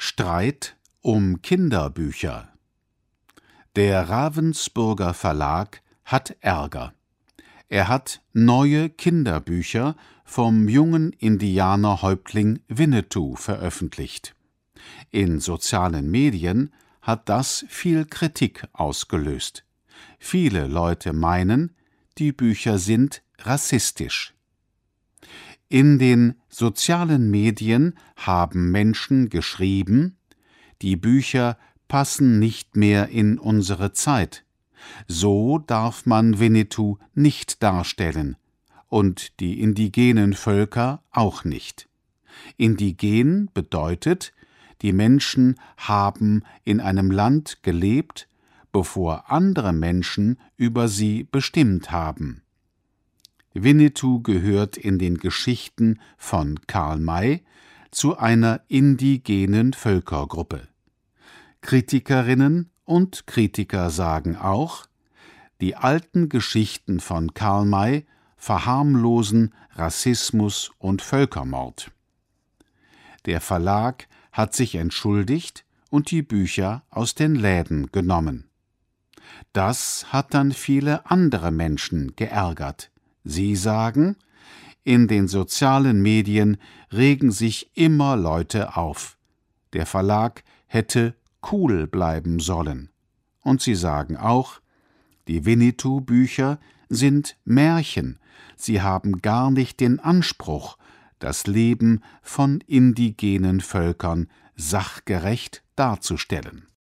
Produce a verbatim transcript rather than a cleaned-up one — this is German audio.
Streit um Kinderbücher. Der Ravensburger Verlag hat Ärger. Er hat neue Kinderbücher vom jungen Indianerhäuptling Winnetou veröffentlicht. In sozialen Medien hat das viel Kritik ausgelöst. Viele Leute meinen, die Bücher sind rassistisch. In den sozialen Medien haben Menschen geschrieben, die Bücher passen nicht mehr in unsere Zeit. So darf man Winnetou nicht darstellen und die indigenen Völker auch nicht. Indigen bedeutet, die Menschen haben in einem Land gelebt, bevor andere Menschen über sie bestimmt haben. Winnetou gehört in den Geschichten von Karl May zu einer indigenen Völkergruppe. Kritikerinnen und Kritiker sagen auch, die alten Geschichten von Karl May verharmlosen Rassismus und Völkermord. Der Verlag hat sich entschuldigt und die Bücher aus den Läden genommen. Das hat dann viele andere Menschen geärgert. Sie sagen, in den sozialen Medien regen sich immer Leute auf. Der Verlag hätte cool bleiben sollen. Und sie sagen auch, die Winnetou-Bücher sind Märchen. Sie haben gar nicht den Anspruch, das Leben von indigenen Völkern sachgerecht darzustellen.